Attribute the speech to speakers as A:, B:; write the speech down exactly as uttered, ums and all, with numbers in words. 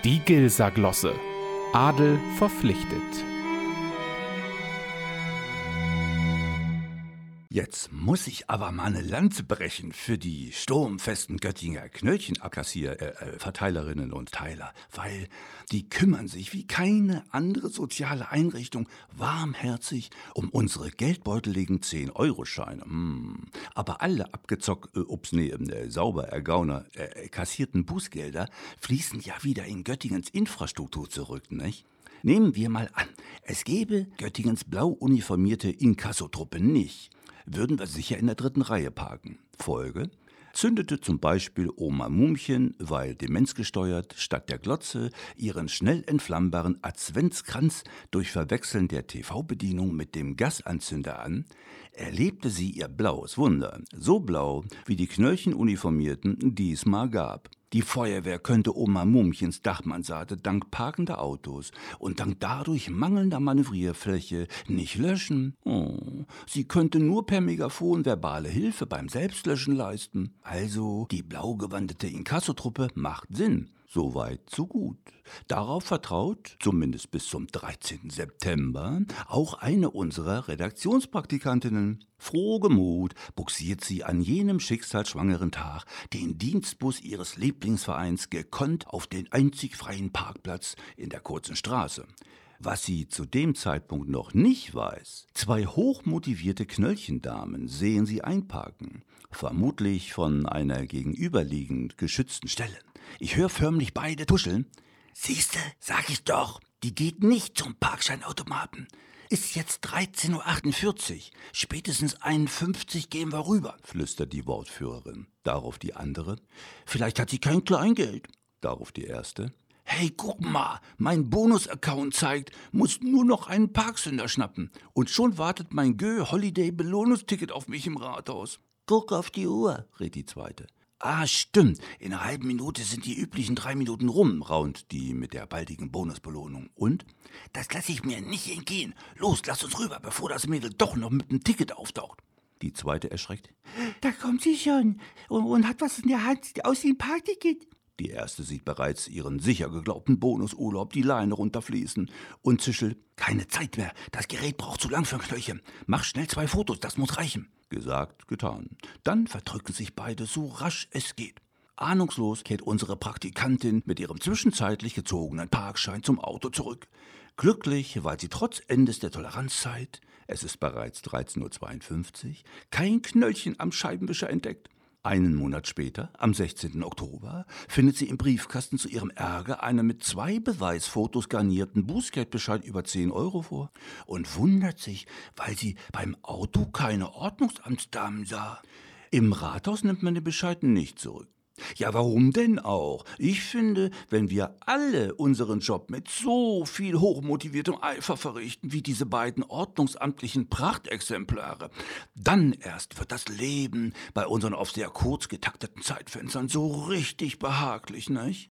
A: Die Gilsa-Glosse. Adel verpflichtet.
B: Jetzt muss ich aber mal eine Lanze brechen für die sturmfesten Göttinger Knöllchenabkassier-Verteilerinnen äh, und Teiler, weil die kümmern sich wie keine andere soziale Einrichtung warmherzig um unsere geldbeuteligen zehn-Euro-Scheine. Mm. Aber alle abgezockt, äh, ups, nee, äh, sauber ergauner, äh, kassierten Bußgelder fließen ja wieder in Göttingens Infrastruktur zurück, nicht? Nehmen wir mal an, es gäbe Göttingens blau uniformierte Inkassotruppe nicht. Würden wir sicher in der dritten Reihe parken. Folge: Zündete zum Beispiel Oma Mumchen, weil demenzgesteuert, statt der Glotze ihren schnell entflammbaren Adventskranz durch Verwechseln der T V-Bedienung mit dem Gasanzünder an, erlebte sie ihr blaues Wunder, so blau, wie die Knöllchenuniformierten diesmal gab. Die Feuerwehr könnte Oma Mumchens Dachmansarde dank parkender Autos und dank dadurch mangelnder Manövrierfläche nicht löschen. Oh, sie könnte nur per Megafon verbale Hilfe beim Selbstlöschen leisten. Also, die blau gewandete Inkassotruppe macht Sinn. Soweit, so gut. Darauf vertraut, zumindest bis zum dreizehnten September, auch eine unserer Redaktionspraktikantinnen. Frohgemut buxiert sie an jenem schicksalsschwangeren Tag den Dienstbus ihres Lieblingsvereins gekonnt auf den einzig freien Parkplatz in der kurzen Straße. Was sie zu dem Zeitpunkt noch nicht weiß: Zwei hochmotivierte Knöllchendamen sehen sie einparken, vermutlich von einer gegenüberliegend geschützten Stelle. Ich höre förmlich beide tuscheln. Siehste, sag ich doch, die geht nicht zum Parkscheinautomaten. Ist jetzt dreizehn Uhr achtundvierzig, spätestens einundfünfzig gehen wir rüber, flüstert die Wortführerin. Darauf die andere: Vielleicht hat sie kein Kleingeld. Darauf die erste: Hey, guck mal, mein Bonus-Account zeigt, muss nur noch einen Parksünder schnappen. Und schon wartet mein Gö-Holiday-Belohnungsticket auf mich im Rathaus. Guck auf die Uhr, rät die zweite. Ah, stimmt, in einer halben Minute sind die üblichen drei Minuten rum, raunt die mit der baldigen Bonusbelohnung. Und? Das lasse ich mir nicht entgehen. Los, lass uns rüber, bevor das Mädel doch noch mit dem Ticket auftaucht. Die zweite erschreckt. Da kommt sie schon und, und hat was in der Hand, aus dem Parkticket. Die erste sieht bereits ihren sicher geglaubten Bonusurlaub die Leine runterfließen und zischelt: Keine Zeit mehr, das Gerät braucht zu lang für ein Knöllchen. Mach schnell zwei Fotos, das muss reichen. Gesagt, getan. Dann verdrücken sich beide so rasch es geht. Ahnungslos kehrt unsere Praktikantin mit ihrem zwischenzeitlich gezogenen Parkschein zum Auto zurück. Glücklich, weil sie trotz Endes der Toleranzzeit, es ist bereits dreizehn Uhr zweiundfünfzig, kein Knöllchen am Scheibenwischer entdeckt. Einen Monat später, am sechzehnten Oktober, findet sie im Briefkasten zu ihrem Ärger einen mit zwei Beweisfotos garnierten Bußgeldbescheid über zehn Euro vor und wundert sich, weil sie beim Auto keine Ordnungsamtsdamen sah. Im Rathaus nimmt man den Bescheid nicht zurück. Ja, warum denn auch? Ich finde, wenn wir alle unseren Job mit so viel hochmotiviertem Eifer verrichten wie diese beiden ordnungsamtlichen Prachtexemplare, dann erst wird das Leben bei unseren oft sehr kurz getakteten Zeitfenstern so richtig behaglich, nicht?